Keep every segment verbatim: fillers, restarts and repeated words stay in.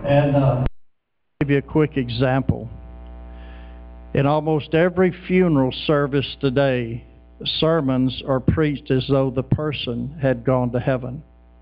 And uh, I'll give you a quick example. In almost every funeral service today, sermons are preached as though the person had gone to heaven.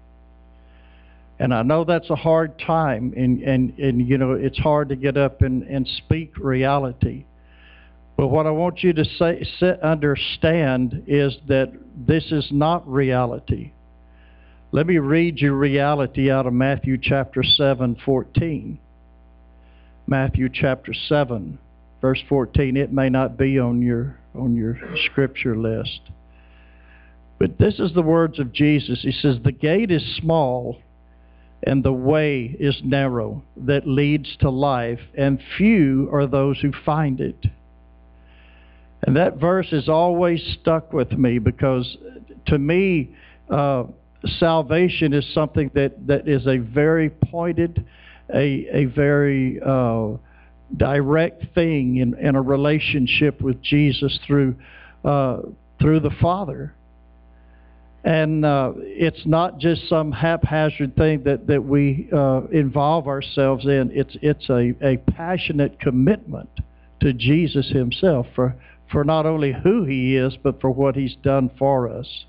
And I know that's a hard time, and, and, and you know, it's hard to get up and, and speak reality. But what I want you to say, say, understand is that this is not reality. Let me read you reality out of Matthew chapter seven, fourteen. Matthew chapter seven, verse fourteen. It may not be on your on your scripture list. But this is the words of Jesus. He says, "The gate is small, and the way is narrow that leads to life, and few are those who find it." And that verse has always stuck with me, because to me, uh, salvation is something that, that is a very pointed, a, a very uh, direct thing in, in a relationship with Jesus through, uh, through the Father. And uh, it's not just some haphazard thing that, that we uh, involve ourselves in. It's, it's a, a passionate commitment to Jesus himself for, for not only who he is, but for what he's done for us.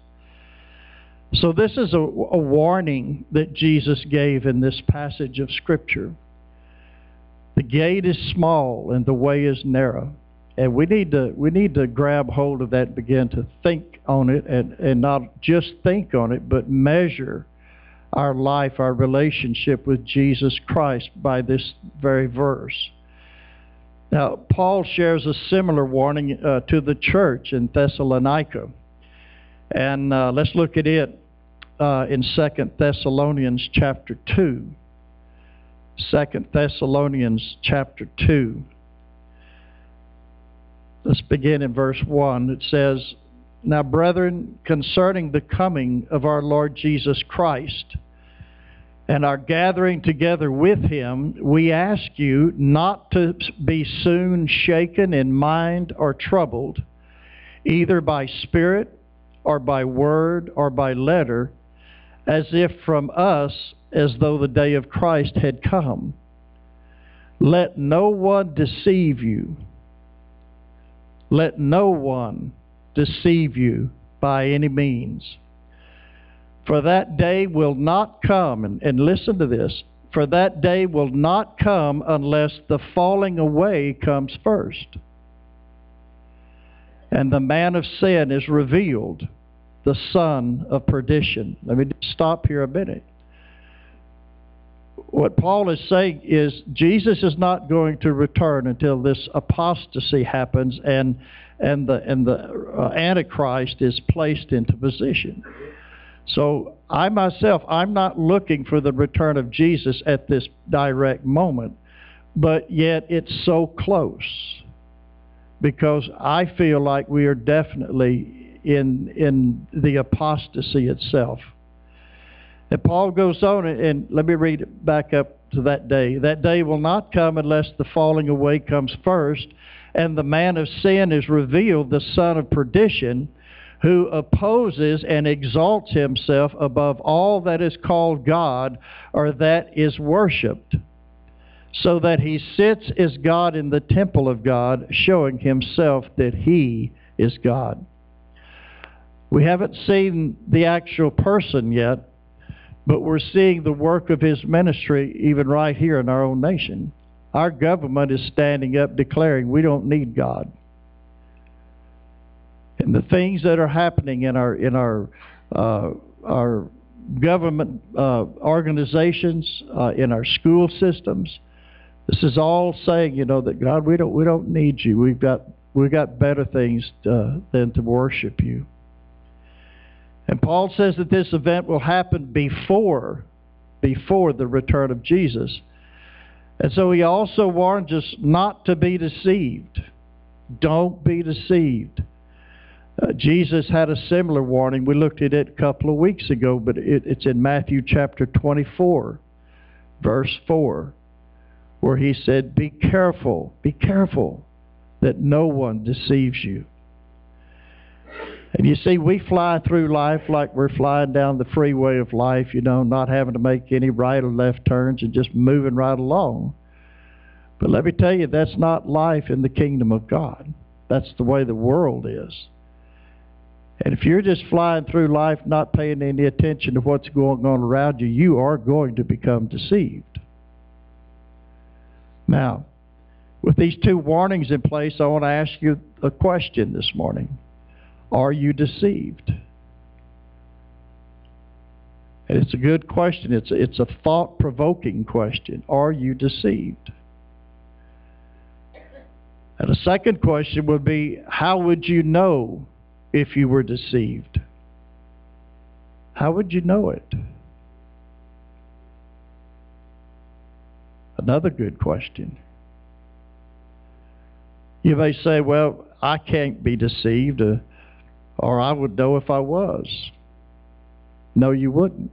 So this is a, a warning that Jesus gave in this passage of Scripture. The gate is small and the way is narrow. And we need to, we need to grab hold of that and begin to think on it, and, and not just think on it, but measure our life, our relationship with Jesus Christ by this very verse. Now, Paul shares a similar warning uh, to the church in Thessalonica. And uh, let's look at it uh, in Second Thessalonians chapter two. Second Thessalonians chapter two. Let's begin in verse one. It says, "Now, brethren, concerning the coming of our Lord Jesus Christ and our gathering together with him, we ask you not to be soon shaken in mind or troubled, either by spirit or by word or by letter, as if from us, as though the day of Christ had come. Let no one deceive you. Let no one deceive you by any means. For that day will not come," and, and listen to this, "for that day will not come unless the falling away comes first, and the man of sin is revealed, the son of perdition." Let me stop here a minute. What Paul is saying is Jesus is not going to return until this apostasy happens and and the and the uh, Antichrist is placed into position. So I myself, I'm not looking for the return of Jesus at this direct moment, but yet it's so close, because I feel like we are definitely in in the apostasy itself. And Paul goes on, and let me read it back up to that day. "That day will not come unless the falling away comes first, and the man of sin is revealed, the son of perdition, who opposes and exalts himself above all that is called God or that is worshipped, so that he sits as God in the temple of God, showing himself that he is God." We haven't seen the actual person yet, but we're seeing the work of his ministry even right here in our own nation. Our government is standing up declaring we don't need God. And the things that are happening in our in our uh, our government uh, organizations, uh, in our school systems, this is all saying, you know, that God, we don't we don't need you. We've got we've got better things to, than to worship you. And Paul says that this event will happen before before the return of Jesus. And so he also warns us not to be deceived. Don't be deceived. Uh, Jesus had a similar warning. We looked at it a couple of weeks ago, but it, it's in Matthew chapter twenty-four, verse four, where he said, "Be careful, be careful that no one deceives you." And you see, we fly through life like we're flying down the freeway of life, you know, not having to make any right or left turns and just moving right along. But let me tell you, that's not life in the kingdom of God. That's the way the world is. And if you're just flying through life not paying any attention to what's going on around you, you are going to become deceived. Now, with these two warnings in place, I want to ask you a question this morning. Are you deceived? And it's a good question. It's a, it's a thought-provoking question. Are you deceived? And a second question would be, how would you know if you were deceived? How would you know it? Another good question. You may say, well, I can't be deceived, uh, or I would know if I was. No, you wouldn't.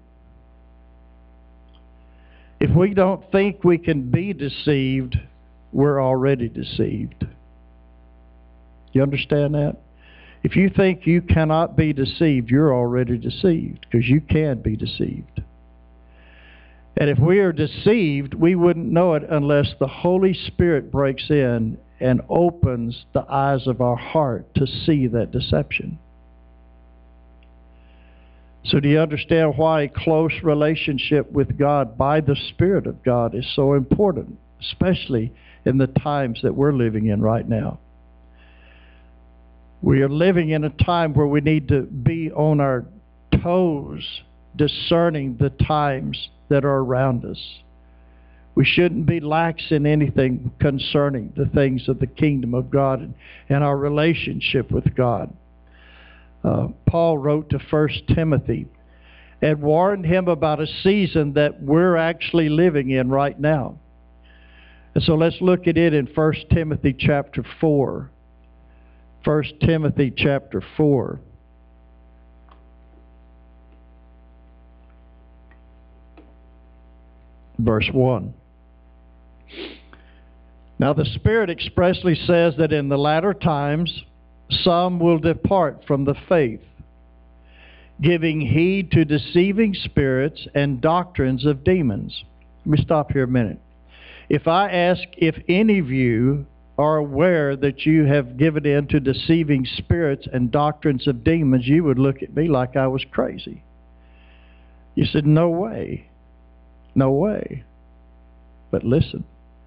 If we don't think we can be deceived, we're already deceived. You understand that? If you think you cannot be deceived, you're already deceived, because you can be deceived. And if we are deceived, we wouldn't know it unless the Holy Spirit breaks in and opens the eyes of our heart to see that deception. So do you understand why a close relationship with God by the Spirit of God is so important, especially in the times that we're living in right now? We are living in a time where we need to be on our toes, discerning the times that are around us. We shouldn't be lax in anything concerning the things of the kingdom of God and, and our relationship with God. Uh, Paul wrote to First Timothy and warned him about a season that we're actually living in right now. And so let's look at it in First Timothy chapter four. First Timothy chapter four. Verse one. Now the Spirit expressly says that in the latter times some will depart from the faith, giving heed to deceiving spirits and doctrines of demons. Let me stop here a minute. If I ask if any of you are aware that you have given in to deceiving spirits and doctrines of demons, you would look at me like I was crazy. You said, no way. No way. But listen.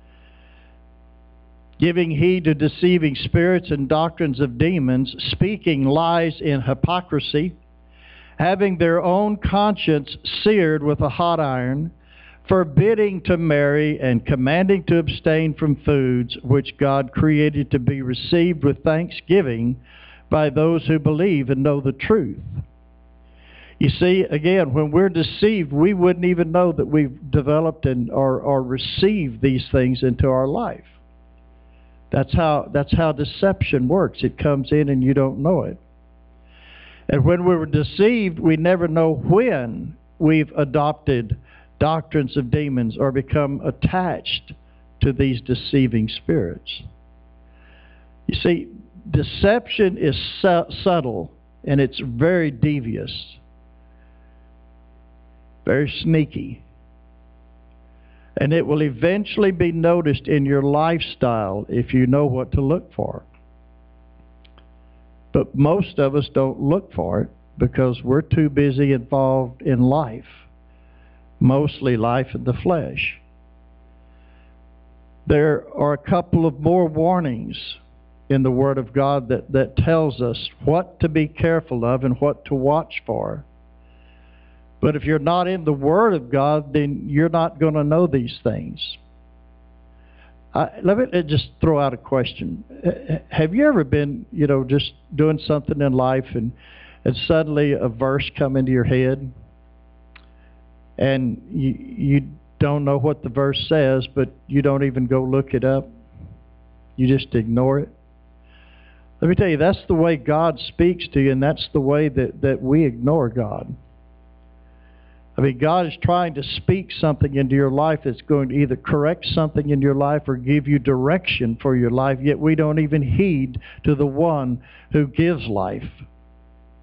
Giving heed to deceiving spirits and doctrines of demons, speaking lies in hypocrisy, having their own conscience seared with a hot iron, forbidding to marry and commanding to abstain from foods which God created to be received with thanksgiving by those who believe and know the truth. You see, again, when we're deceived, we wouldn't even know that we've developed and or, or received these things into our life. That's how, that's how deception works. It comes in and you don't know it. And when we were deceived, we never know when we've adopted doctrines of demons or become attached to these deceiving spirits. You see, deception is su- subtle and it's very devious, very sneaky. And it will eventually be noticed in your lifestyle if you know what to look for. But most of us don't look for it because we're too busy involved in life, mostly life in the flesh. There are a couple of more warnings in the Word of God that, that tells us what to be careful of and what to watch for. But if you're not in the Word of God, then you're not going to know these things. I, let me just throw out a question. Have you ever been, you know, just doing something in life and, and suddenly a verse come into your head and you, you don't know what the verse says, but you don't even go look it up? You just ignore it? Let me tell you, that's the way God speaks to you, and that's the way that, that we ignore God. I mean, God is trying to speak something into your life that's going to either correct something in your life or give you direction for your life, yet we don't even heed to the one who gives life.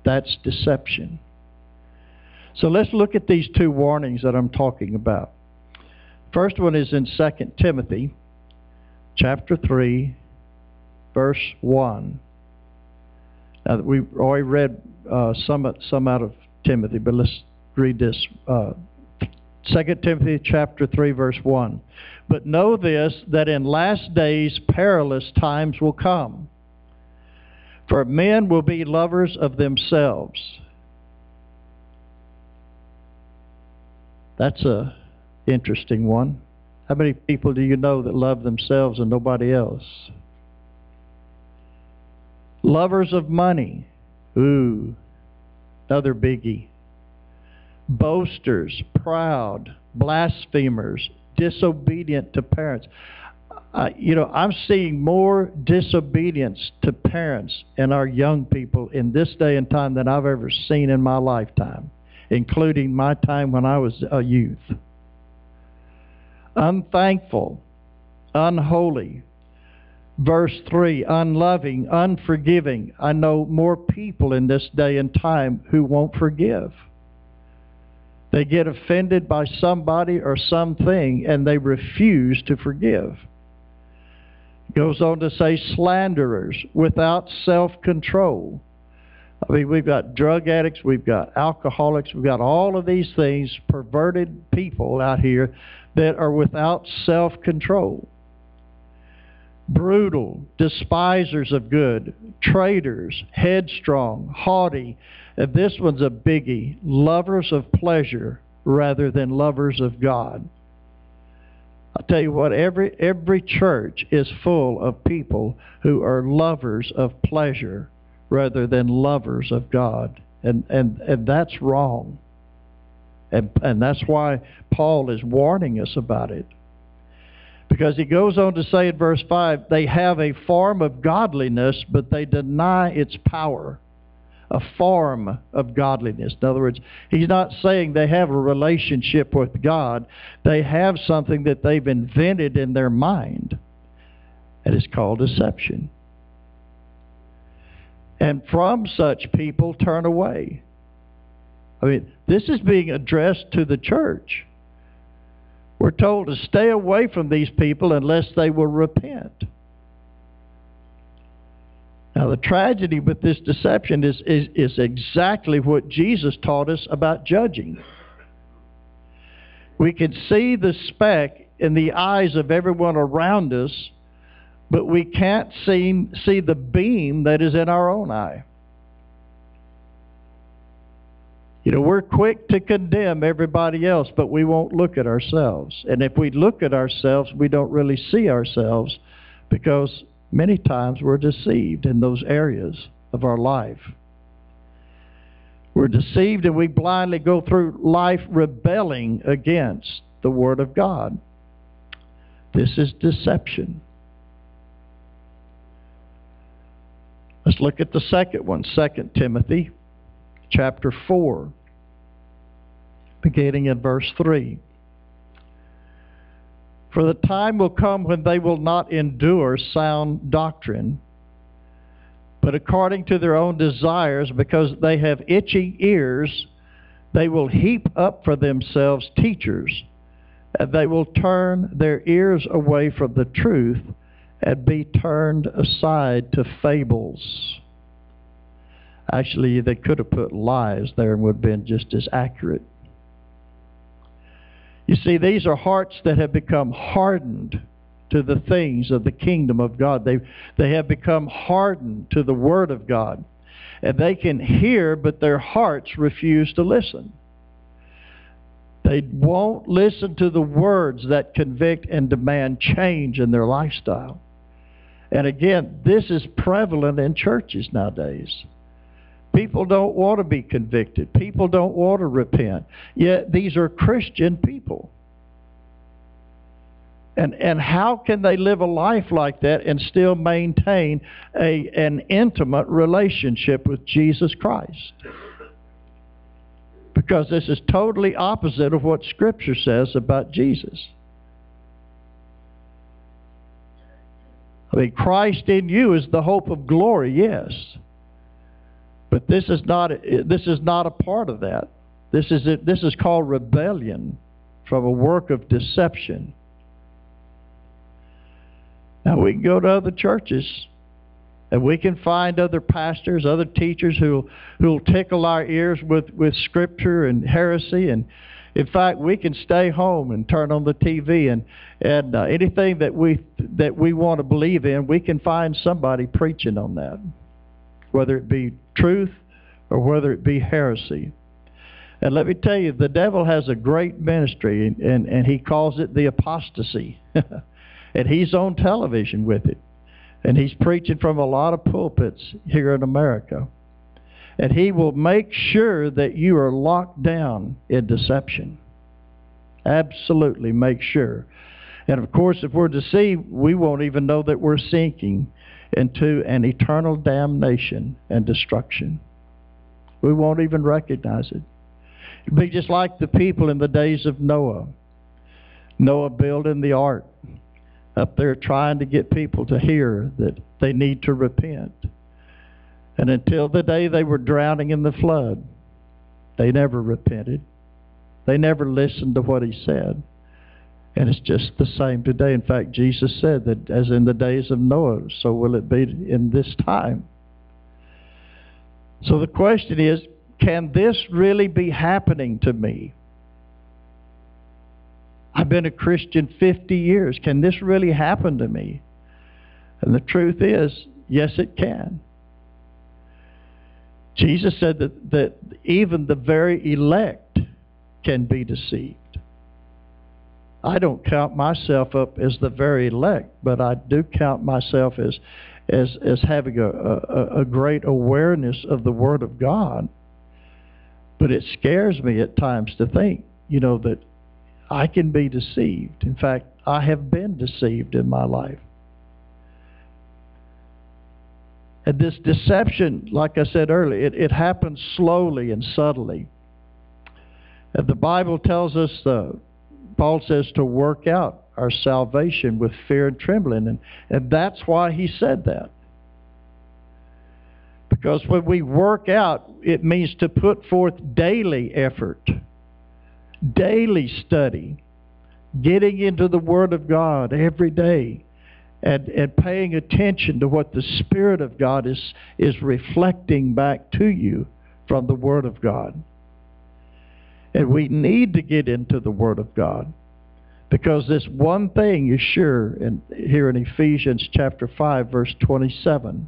That's deception. So let's look at these two warnings that I'm talking about. First one is in Second Timothy chapter three, verse one. Now, we've already read uh, some, some out of Timothy, but let's read this. Uh, Second Timothy chapter three, verse one. But know this, that in last days perilous times will come. For men will be lovers of themselves. That's a interesting one. How many people do you know that love themselves and nobody else? Lovers of money. Ooh, another biggie. Boasters, proud, blasphemers, disobedient to parents. Uh, you know, I'm seeing more disobedience to parents in our young people in this day and time than I've ever seen in my lifetime, including my time when I was a youth. Unthankful, unholy. Verse three, unloving, unforgiving. I know more people in this day and time who won't forgive. They get offended by somebody or something and they refuse to forgive. Goes on to say slanderers, without self-control. I mean, we've got drug addicts, we've got alcoholics, we've got all of these things, perverted people out here that are without self-control. Brutal, despisers of good, traitors, headstrong, haughty. And this one's a biggie, lovers of pleasure rather than lovers of God. I'll tell you what, every, every church is full of people who are lovers of pleasure rather than lovers of God. And, and, and that's wrong. And, and that's why Paul is warning us about it. Because he goes on to say in verse five, they have a form of godliness, but they deny its power. A form of godliness. In other words, he's not saying they have a relationship with God. They have something that they've invented in their mind. And it's called deception. And from such people turn away. I mean, this is being addressed to the church. We're told to stay away from these people unless they will repent. Now, the tragedy with this deception is, is, is exactly what Jesus taught us about judging. We can see the speck in the eyes of everyone around us, but we can't see, see the beam that is in our own eye. You know, we're quick to condemn everybody else, but we won't look at ourselves. And if we look at ourselves, we don't really see ourselves because many times we're deceived in those areas of our life. We're deceived and we blindly go through life rebelling against the Word of God. This is deception. Let's look at the second one, Second Timothy chapter four, beginning in verse three. For the time will come when they will not endure sound doctrine, but according to their own desires, because they have itching ears, they will heap up for themselves teachers, and they will turn their ears away from the truth and be turned aside to fables. Actually, they could have put lies there and would have been just as accurate. You see, these are hearts that have become hardened to the things of the kingdom of God. They, they have become hardened to the Word of God. And they can hear, but their hearts refuse to listen. They won't listen to the words that convict and demand change in their lifestyle. And again, this is prevalent in churches nowadays. People don't want to be convicted. People don't want to repent. Yet these are Christian people. And, and how can they live a life like that and still maintain a, an intimate relationship with Jesus Christ? Because this is totally opposite of what Scripture says about Jesus. I mean, Christ in you is the hope of glory, yes. But this is not, this is not a part of that. This is, this is called rebellion from a work of deception. Now, we can go to other churches, and we can find other pastors, other teachers who who'll tickle our ears with, with scripture and heresy. And in fact, we can stay home and turn on the T V, and and uh, anything that we that we want to believe in, we can find somebody preaching on that, whether it be truth or whether it be heresy. And let me tell you, the devil has a great ministry, and, and, and he calls it the apostasy. And he's on television with it. And he's preaching from a lot of pulpits here in America. And he will make sure that you are locked down in deception. Absolutely make sure. And of course, if we're deceived, we won't even know that we're sinking into an eternal damnation and destruction. We won't even recognize it. It'd be just like the people in the days of Noah. Noah building the ark, up there trying to get people to hear that they need to repent. And until the day they were drowning in the flood, they never repented. They never listened to what he said. And it's just the same today. In fact, Jesus said that as in the days of Noah, so will it be in this time. So the question is, can this really be happening to me? I've been a Christian fifty years. Can this really happen to me? And the truth is, yes, it can. Jesus said that, that even the very elect can be deceived. I don't count myself up as the very elect, but I do count myself as, as, as having a, a, a great awareness of the Word of God. But it scares me at times to think, you know, that I can be deceived. In fact, I have been deceived in my life. And this deception, like I said earlier, it, it happens slowly and subtly. And the Bible tells us, uh, Paul says, to work out our salvation with fear and trembling. And, and that's why he said that. Because when we work out, it means to put forth daily effort, daily study, getting into the Word of God every day, and, and paying attention to what the Spirit of God is, is reflecting back to you from the Word of God. And we need to get into the Word of God, because this one thing is sure, and here in Ephesians chapter five, verse twenty-seven.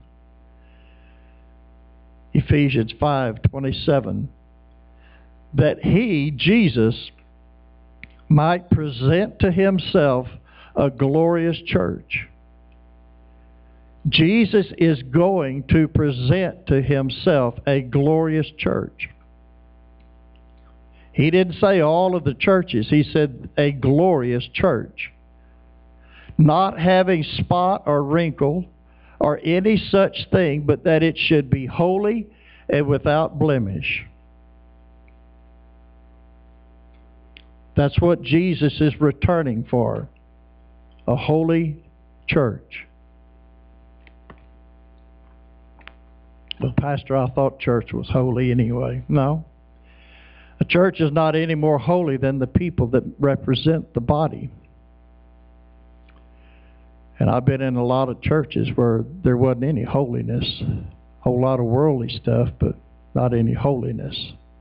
Ephesians five twenty-seven, that he, Jesus, might present to himself a glorious church. Jesus is going to present to himself a glorious church. He didn't say all of the churches. He said a glorious church. Not having spot or wrinkle or any such thing, but that it should be holy and without blemish. That's what Jesus is returning for, a holy church. Well, Pastor, I thought church was holy anyway. No. A church is not any more holy than the people that represent the body. And I've been in a lot of churches where there wasn't any holiness. A whole lot of worldly stuff, but not any holiness.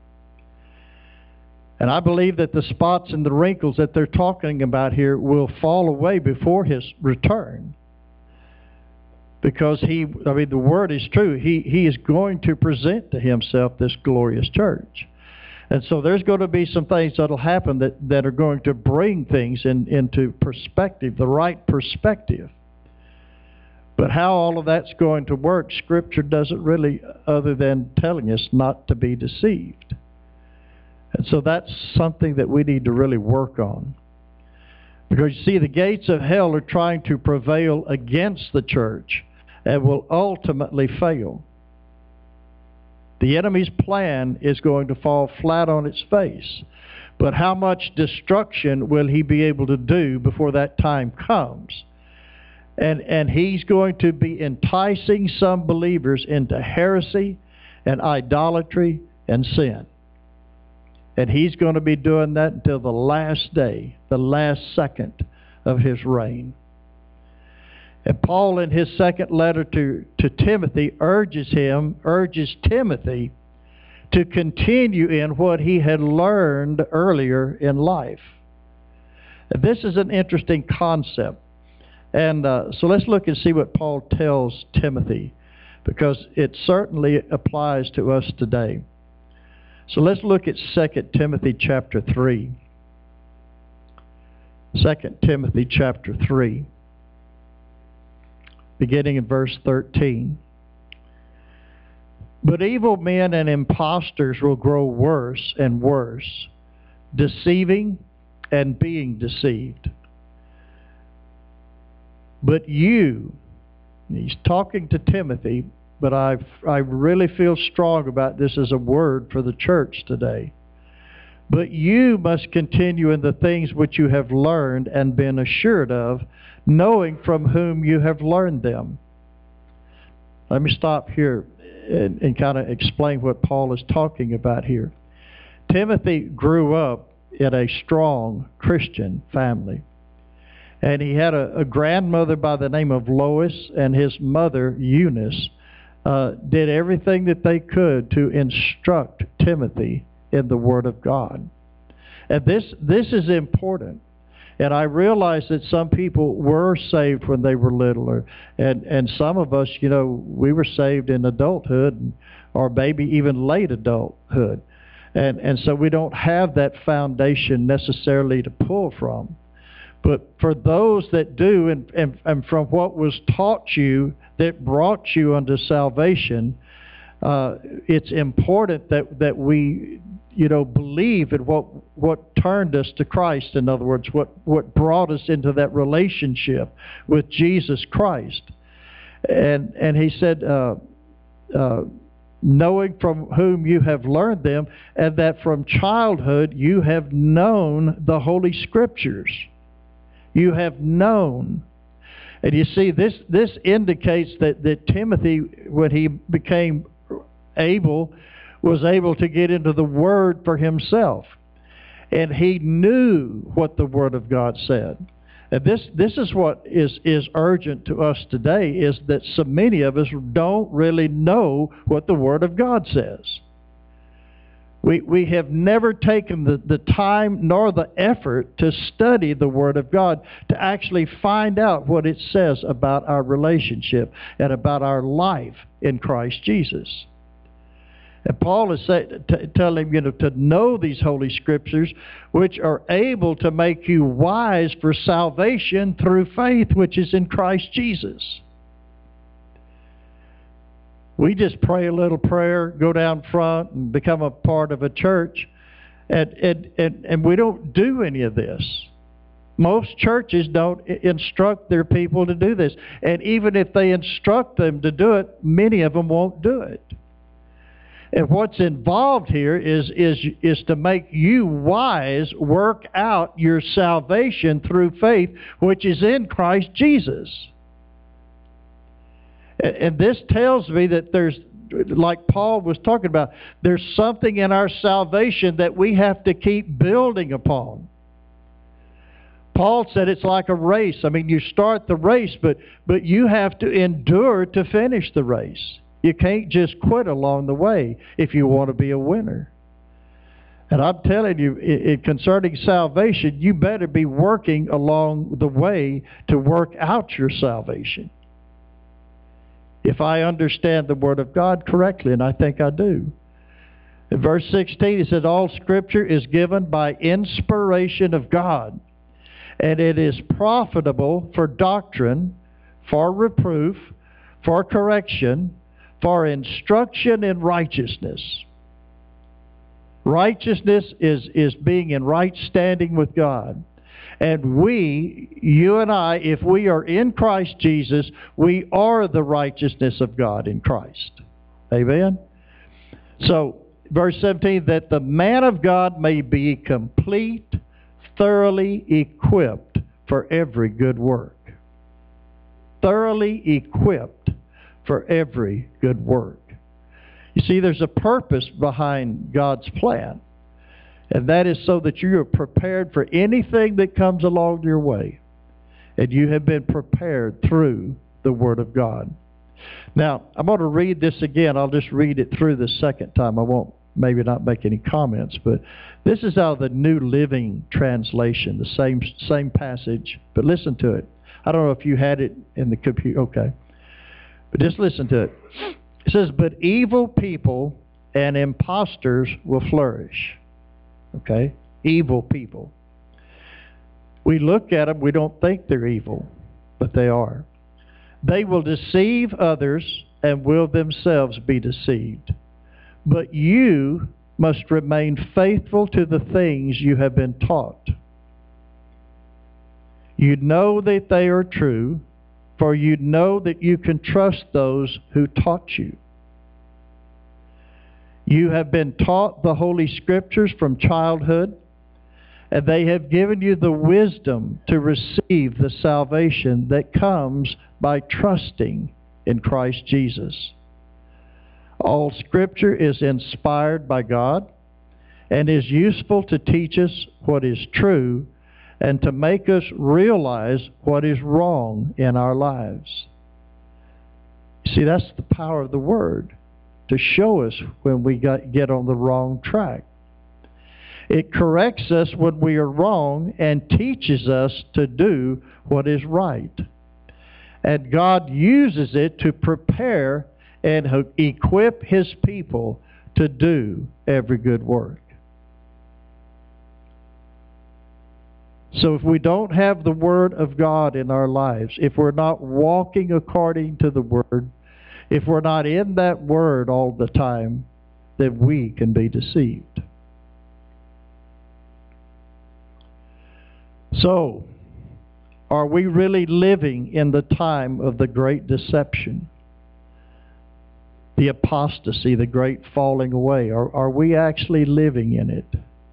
And I believe that the spots and the wrinkles that they're talking about here will fall away before his return. Because he, I mean, the word is true. He, he is going to present to himself this glorious church. And so there's going to be some things that will happen that, that are going to bring things in, into perspective, the right perspective. But how all of that's going to work, Scripture doesn't really, other than telling us not to be deceived. And so that's something that we need to really work on. Because you see, the gates of hell are trying to prevail against the church and will ultimately fail. The enemy's plan is going to fall flat on its face. But how much destruction will he be able to do before that time comes? And, and he's going to be enticing some believers into heresy and idolatry and sin. And he's going to be doing that until the last day, the last second of his reign. And Paul, in his second letter to, to Timothy, urges him, urges Timothy to continue in what he had learned earlier in life. And this is an interesting concept. And uh, so let's look and see what Paul tells Timothy, because it certainly applies to us today. So let's look at Second Timothy chapter three. Second Timothy chapter three, beginning in verse thirteen. But evil men and impostors will grow worse and worse, deceiving and being deceived. But you, he's talking to Timothy, but I I really feel strong about this as a word for the church today. But you must continue in the things which you have learned and been assured of, knowing from whom you have learned them. Let me stop here and, and kind of explain what Paul is talking about here. Timothy grew up in a strong Christian family. And he had a, a grandmother by the name of Lois, and his mother, Eunice, uh, did everything that they could to instruct Timothy in the Word of God. And this, this is important. And I realize that some people were saved when they were littler. And, and some of us, you know, we were saved in adulthood, or maybe even late adulthood. And, and so we don't have that foundation necessarily to pull from. But for those that do, and, and, and from what was taught you that brought you unto salvation, uh, it's important that, that we, you know, believe in what, what turned us to Christ. In other words, what, what brought us into that relationship with Jesus Christ. And, and he said, uh, uh, knowing from whom you have learned them, and that from childhood you have known the Holy Scriptures. You have known. And you see, this, this indicates that, that Timothy, when he became able, was able to get into the Word for himself. And he knew what the Word of God said. And this, this is what is, is urgent to us today, is that so many of us don't really know what the Word of God says. We, we have never taken the, the time nor the effort to study the Word of God, to actually find out what it says about our relationship and about our life in Christ Jesus. And Paul is say, t- telling you know, to know these Holy Scriptures, which are able to make you wise for salvation through faith which is in Christ Jesus. We just pray a little prayer, go down front, and become a part of a church, and, and, and, and we don't do any of this. Most churches don't instruct their people to do this. And even if they instruct them to do it, many of them won't do it. And what's involved here is, is, is to make you wise, work out your salvation through faith, which is in Christ Jesus. And, and this tells me that there's, like Paul was talking about, there's something in our salvation that we have to keep building upon. Paul said it's like a race. I mean, you start the race, but, but you have to endure to finish the race. You can't just quit along the way if you want to be a winner. And I'm telling you, it, it, concerning salvation, you better be working along the way to work out your salvation. If I understand the Word of God correctly, and I think I do. In verse sixteen, it says, all Scripture is given by inspiration of God, and it is profitable for doctrine, for reproof, for correction, for instruction in righteousness. Righteousness is, is being in right standing with God. And we, you and I, if we are in Christ Jesus, we are the righteousness of God in Christ. Amen? So, verse seventeen, that the man of God may be complete, thoroughly equipped for every good work. Thoroughly equipped for every good work. You see, there's a purpose behind God's plan. And that is so that you are prepared for anything that comes along your way. And you have been prepared through the Word of God. Now, I'm going to read this again. I'll just read it through the second time. I won't maybe not make any comments, but this is out of the New Living Translation, the same same passage. But listen to it. I don't know if you had it in the computer. Okay. But just listen to it. It says, "But evil people and impostors will flourish." Okay? Evil people. We look at them, we don't think they're evil, but they are. "They will deceive others and will themselves be deceived. But you must remain faithful to the things you have been taught. You know that they are true, for you know that you can trust those who taught you. You have been taught the Holy Scriptures from childhood, and they have given you the wisdom to receive the salvation that comes by trusting in Christ Jesus. All Scripture is inspired by God and is useful to teach us what is true and to make us realize what is wrong in our lives." See, that's the power of the Word, to show us when we got, get on the wrong track. It corrects us when we are wrong and teaches us to do what is right. And God uses it to prepare and equip His people to do every good work. So if we don't have the Word of God in our lives, if we're not walking according to the Word, if we're not in that Word all the time, then we can be deceived. So, are we really living in the time of the great deception? The apostasy, the great falling away. Are, are we actually living in it?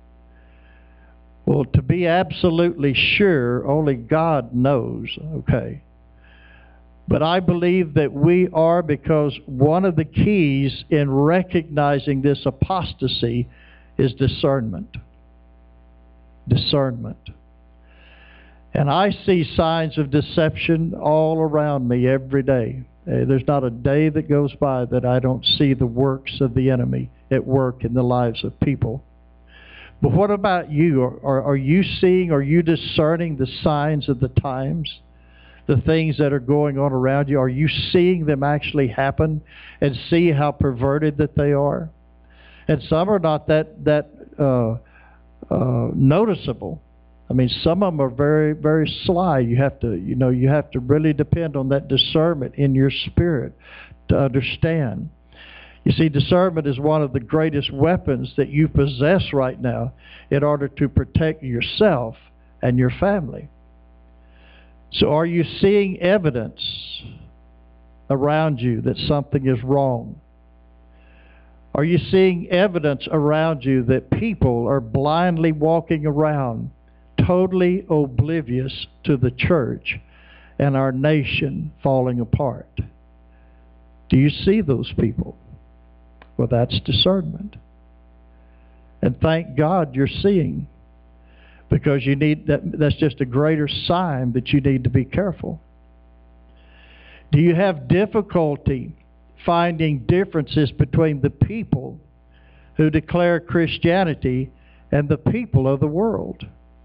Well, to be absolutely sure, only God knows, okay. But I believe that we are, because one of the keys in recognizing this apostasy is discernment. Discernment. And I see signs of deception all around me every day. Uh, there's not a day that goes by that I don't see the works of the enemy at work in the lives of people. But what about you? Are, are, are you seeing, are you discerning the signs of the times? The things that are going on around you? Are you seeing them actually happen and see how perverted that they are? And some are not that, that uh, uh, noticeable. I mean, some of them are very, very sly. You have to, you know, you have to really depend on that discernment in your spirit to understand. You see, discernment is one of the greatest weapons that you possess right now in order to protect yourself and your family. So are you seeing evidence around you that something is wrong? Are you seeing evidence around you that people are blindly walking around, totally oblivious to the church and our nation falling apart? Do you see those people? Well, that's discernment. And thank God you're seeing, because you need that, that's just a greater sign that you need to be careful. Do you have difficulty finding differences between the people who declare Christianity and the people of the world?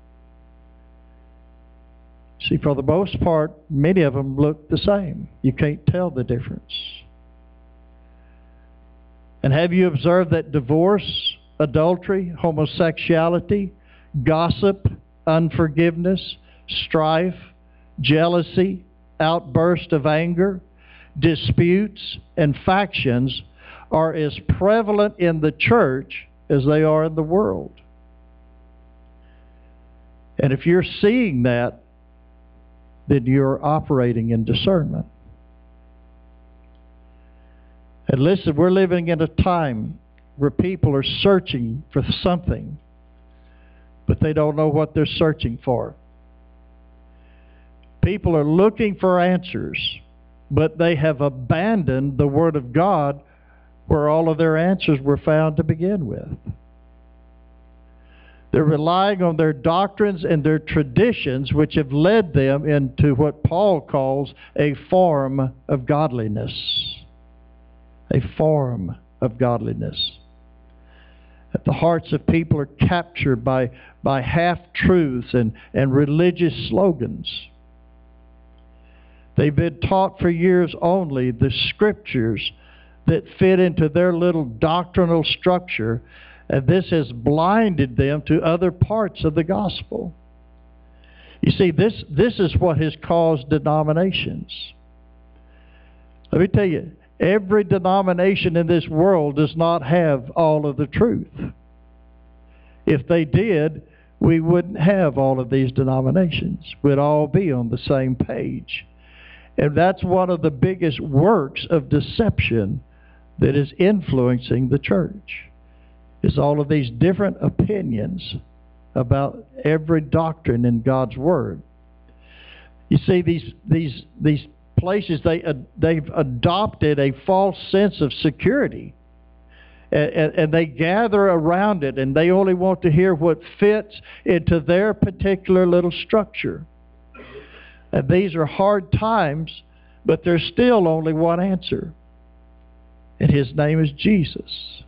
See, for the most part, many of them look the same. You can't tell the difference. And have you observed that divorce, adultery, homosexuality, gossip, unforgiveness, strife, jealousy, outburst of anger, disputes, and factions are as prevalent in the church as they are in the world? And if you're seeing that, then you're operating in discernment. And listen, we're living in a time where people are searching for something, but they don't know what they're searching for. People are looking for answers, but they have abandoned the Word of God where all of their answers were found to begin with. They're relying on their doctrines and their traditions, which have led them into what Paul calls a form of godliness. A form of godliness. The hearts of people are captured by, by half-truths and, and religious slogans. They've been taught for years only the scriptures that fit into their little doctrinal structure, and this has blinded them to other parts of the gospel. You see, this, this is what has caused denominations. Let me tell you, every denomination in this world does not have all of the truth. If they did, we wouldn't have all of these denominations. We'd all be on the same page. And that's one of the biggest works of deception that is influencing the church, is all of these different opinions about every doctrine in God's Word. You see, these these these places, they uh, they've adopted a false sense of security, and, and, and they gather around it, and they only want to hear what fits into their particular little structure. And these are hard times, but there's still only one answer, and His name is Jesus.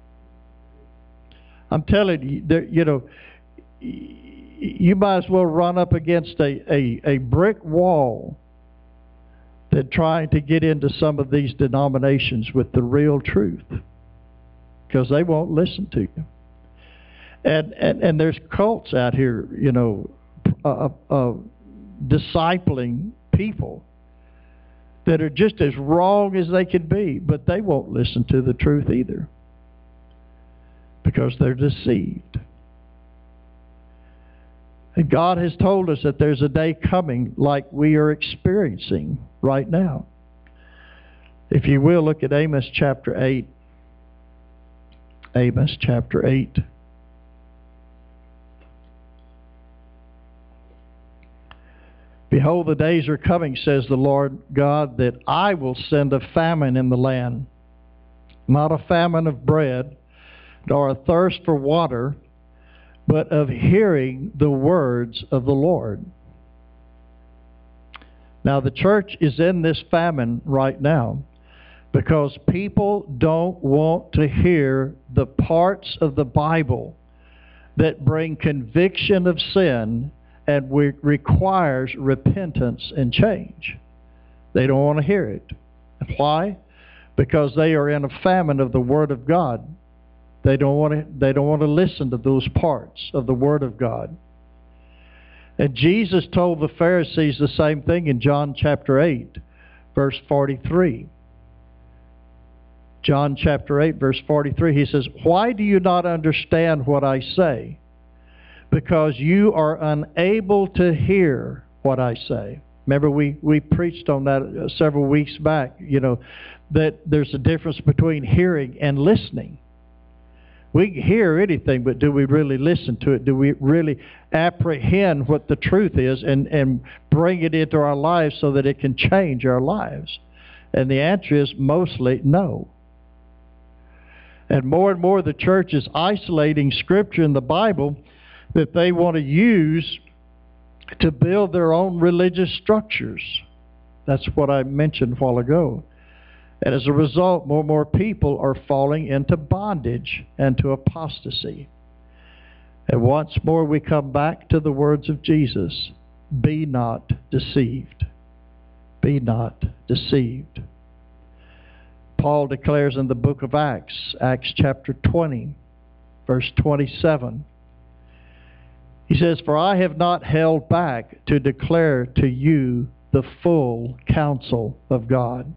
I'm telling you, there, you know, you might as well run up against a, a, a brick wall than trying to get into some of these denominations with the real truth, because they won't listen to you. And, and, and there's cults out here, you know, uh, uh, discipling people that are just as wrong as they can be, but they won't listen to the truth either, because they're deceived. And God has told us that there's a day coming like we are experiencing right now. If you will, look at Amos chapter eight. Amos chapter eight. Behold, the days are coming, says the Lord God, that I will send a famine in the land, not a famine of bread, nor a thirst for water, but of hearing the words of the Lord. Now, the church is in this famine right now because people don't want to hear the parts of the Bible that bring conviction of sin and re- requires repentance and change. They don't want to hear it. Why? Because they are in a famine of the Word of God. They don't want to, they don't want to listen to those parts of the Word of God. And Jesus told the Pharisees the same thing in John chapter eight, verse forty-three. John chapter eight, verse forty-three, he says, "Why do you not understand what I say? Because you are unable to hear what I say." Remember, we, we preached on that several weeks back, you know, that there's a difference between hearing and listening. We hear anything, but do we really listen to it? Do we really apprehend what the truth is and, and bring it into our lives so that it can change our lives? And the answer is mostly no. And more and more the church is isolating Scripture in the Bible that they want to use to build their own religious structures. That's what I mentioned a while ago. And as a result, more and more people are falling into bondage and to apostasy. And once more we come back to the words of Jesus. Be not deceived. Be not deceived. Paul declares in the book of Acts, Acts chapter twenty, verse twenty-seven. He says, "For I have not held back to declare to you the full counsel of God."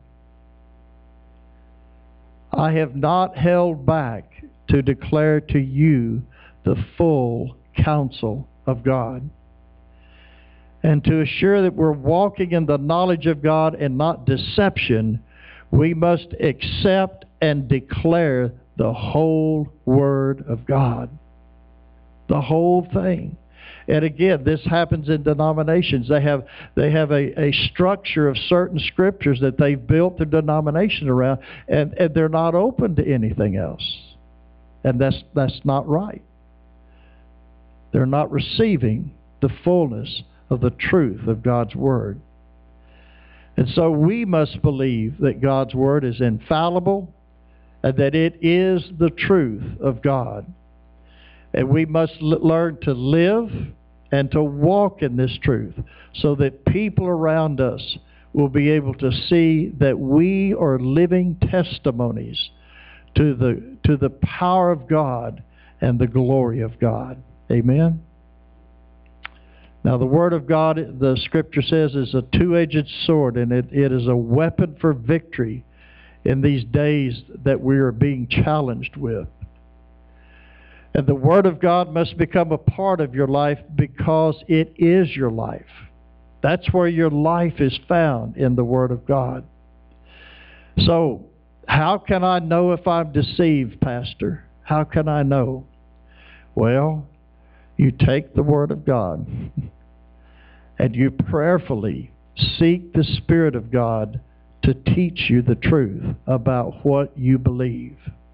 I have not held back to declare to you the full counsel of God. And to assure that we're walking in the knowledge of God and not deception, we must accept and declare the whole Word of God. The whole thing. And again, this happens in denominations. They have they have a, a structure of certain scriptures that they've built their denomination around, and, and they're not open to anything else. And that's that's not right. They're not receiving the fullness of the truth of God's Word. And so we must believe that God's Word is infallible and that it is the truth of God. And we must l- learn to live and to walk in this truth so that people around us will be able to see that we are living testimonies to the, to the power of God and the glory of God. Amen? Now, the Word of God, the Scripture says, is a two-edged sword, and it, it is a weapon for victory in these days that we are being challenged with. And the Word of God must become a part of your life because it is your life. That's where your life is found, in the Word of God. So, how can I know if I'm deceived, Pastor? How can I know? Well, you take the Word of God and you prayerfully seek the Spirit of God to teach you the truth about what you believe.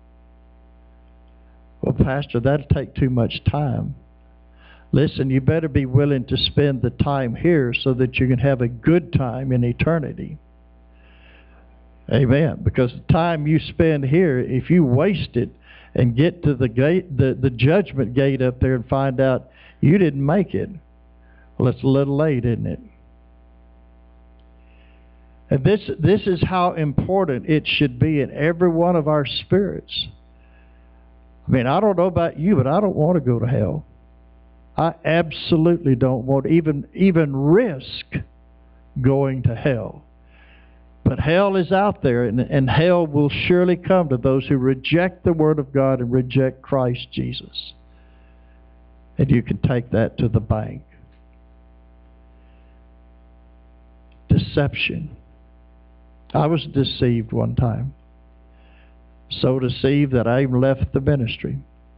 Well, Pastor, that'll take too much time. Listen, you better be willing to spend the time here so that you can have a good time in eternity. Amen. Because the time you spend here, if you waste it and get to the gate, the, the judgment gate up there and find out you didn't make it, well, it's a little late, isn't it? And this, this is how important it should be in every one of our spirits. I mean, I don't know about you, but I don't want to go to hell. I absolutely don't want to even, even risk going to hell. But hell is out there, and, and hell will surely come to those who reject the Word of God and reject Christ Jesus. And you can take that to the bank. Deception. I was deceived one time. So deceived that I even left the ministry.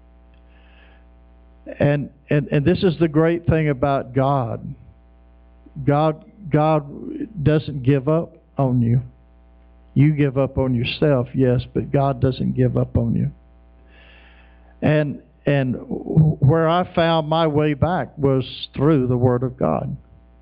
And, and, and this is the great thing about God. God, God doesn't give up on you. You give up on yourself, yes, but God doesn't give up on you. And and where I found my way back was through the Word of God.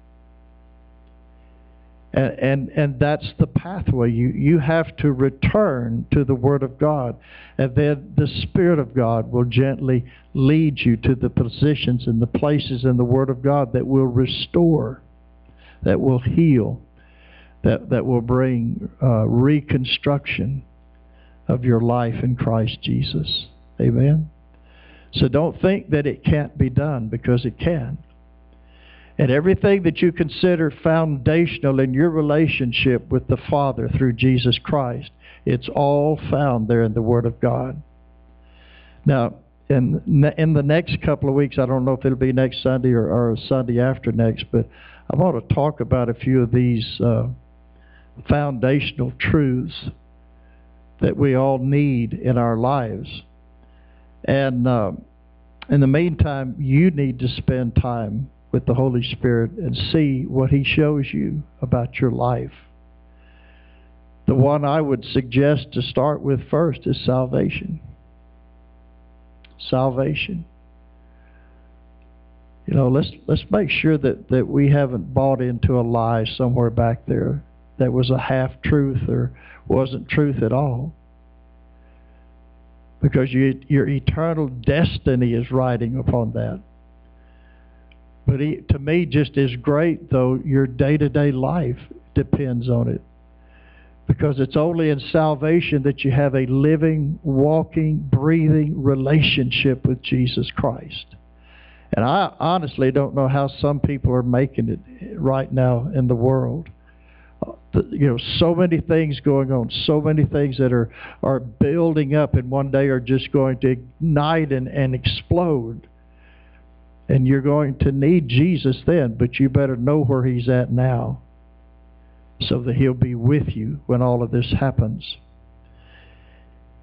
And and, and that's the pathway. You, you have to return to the Word of God. And then the Spirit of God will gently lead you to the positions and the places in the Word of God that will restore, that will heal, that, that will bring uh, reconstruction of your life in Christ Jesus. Amen? So don't think that it can't be done, because it can. And everything that you consider foundational in your relationship with the Father through Jesus Christ, it's all found there in the Word of God. Now, in, in the next couple of weeks, I don't know if it'll be next Sunday or, or Sunday after next, but I want to talk about a few of these uh, foundational truths that we all need in our lives. And uh, in the meantime, you need to spend time with the Holy Spirit and see what He shows you about your life. The one I would suggest to start with first is salvation. Salvation. You know, let's let's make sure that, that we haven't bought into a lie somewhere back there that was a half-truth or wasn't truth at all. Because you, your eternal destiny is riding upon that. But he, to me, just as great, though, your day-to-day life depends on it. Because it's only in salvation that you have a living, walking, breathing relationship with Jesus Christ. And I honestly don't know how some people are making it right now in the world. You know, so many things going on, so many things that are, are building up and one day are just going to ignite and, and explode. And you're going to need Jesus then, but you better know where He's at now so that He'll be with you when all of this happens.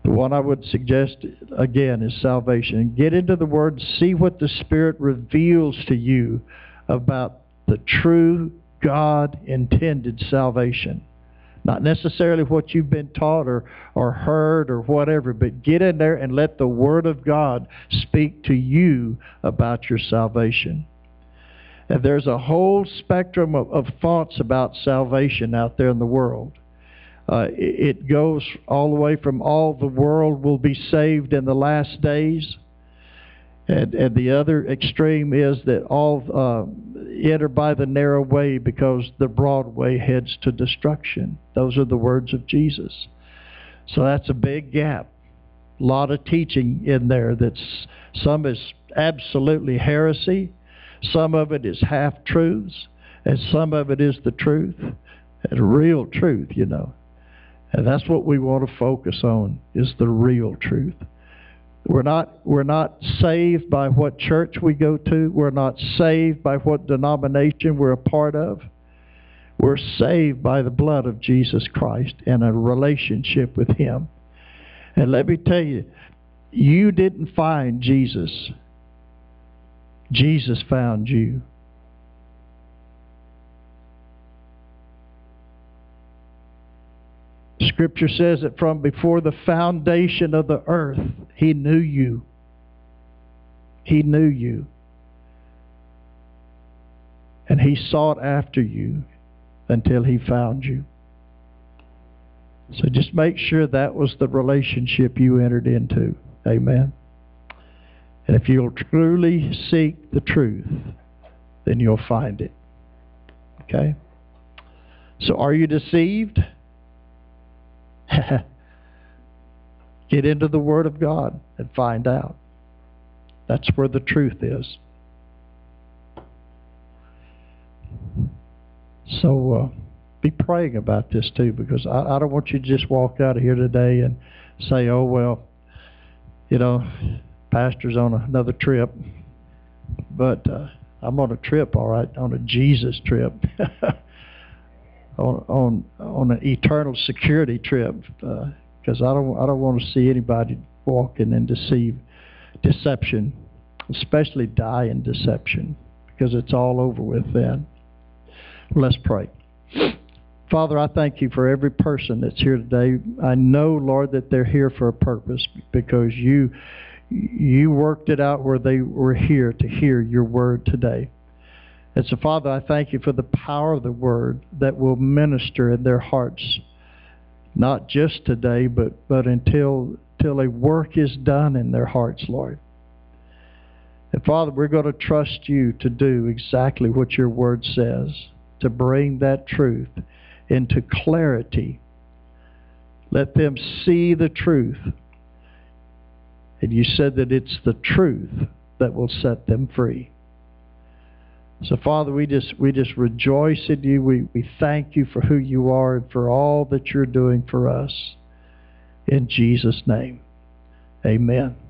The one I would suggest, again, is salvation. Get into the Word, see what the Spirit reveals to you about the true God-intended salvation. Not necessarily what you've been taught or, or heard or whatever, but get in there and let the Word of God speak to you about your salvation. And there's a whole spectrum of, of thoughts about salvation out there in the world. Uh, it, it goes all the way from all the world will be saved in the last days. And, and the other extreme is that all uh, enter by the narrow way because the broad way heads to destruction. Those are the words of Jesus. So that's a big gap. A lot of teaching in there that's, some is absolutely heresy, some of it is half-truths, and some of it is the truth, and real truth, you know. And that's what we want to focus on, is the real truth. We're not, we're not saved by what church we go to. We're not saved by what denomination we're a part of. We're saved by the blood of Jesus Christ and a relationship with Him. And let me tell you, you didn't find Jesus. Jesus found you. Scripture says that from before the foundation of the earth, He knew you. He knew you. And He sought after you until He found you. So just make sure that was the relationship you entered into. Amen. And if you'll truly seek the truth, then you'll find it. Okay? So are you deceived? Get into the Word of God and find out. That's where the truth is. So uh, be praying about this too, because I, I don't want you to just walk out of here today and say, oh, well, you know, Pastor's on another trip. But uh, I'm on a trip, all right, on a Jesus trip. on on on an eternal security trip, because uh, I don't I don't want to see anybody walking in deceive deception, especially die in deception, because it's all over with then. Let's pray. Father, I thank you for every person that's here today. I know, Lord, that they're here for a purpose, because you you worked it out where they were here to hear your word today. And so, Father, I thank you for the power of the Word that will minister in their hearts, not just today, but, but until, until a work is done in their hearts, Lord. And, Father, we're going to trust you to do exactly what your Word says, to bring that truth into clarity. Let them see the truth. And you said that it's the truth that will set them free. So, Father, we just we just rejoice in you. We, we thank you for who you are and for all that you're doing for us. In Jesus' name, amen.